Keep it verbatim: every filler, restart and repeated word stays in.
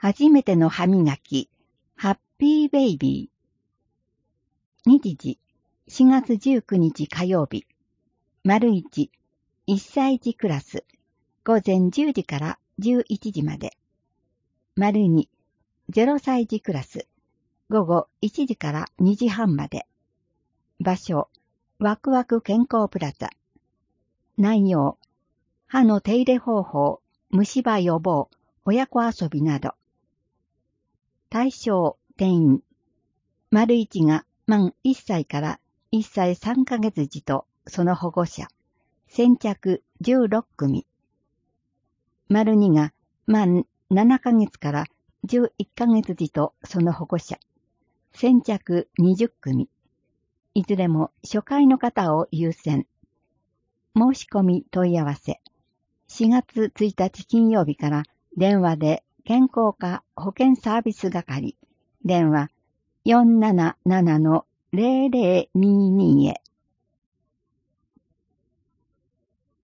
初めての歯磨き、ハッピーベイビー。日時、しがつじゅうくにち火曜日。丸一、いっさい児クラス、午前じゅうじからじゅういちじまで。丸二、ぜろさい児クラス、午後いちじからにじはんまで。場所、ワクワク健康プラザ。内容、歯の手入れ方法、虫歯予防、親子遊びなど。対象、定員。丸一が満いっさいからいっさいさんかげつ児とその保護者。先着じゅうろっくみ。丸二が満ななかげつからじゅういっかげつ児とその保護者。先着にじゅっくみ。いずれも初回の方を優先。申し込み問い合わせ。しがつついたち金曜日から電話で健康課保健サービス係。電話 よんなななのぜろぜろにに へ。